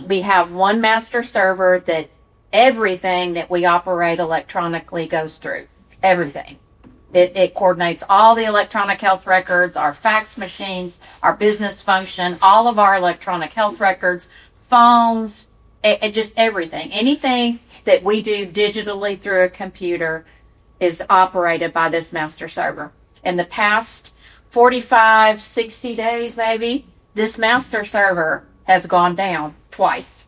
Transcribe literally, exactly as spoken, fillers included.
we have one master server that everything that we operate electronically goes through. Everything. It, it coordinates all the electronic health records, our fax machines, our business function, all of our electronic health records, phones, it, it just everything. Anything that we do digitally through a computer is operated by this master server. In the past forty-five, sixty days maybe, this master server has gone down twice.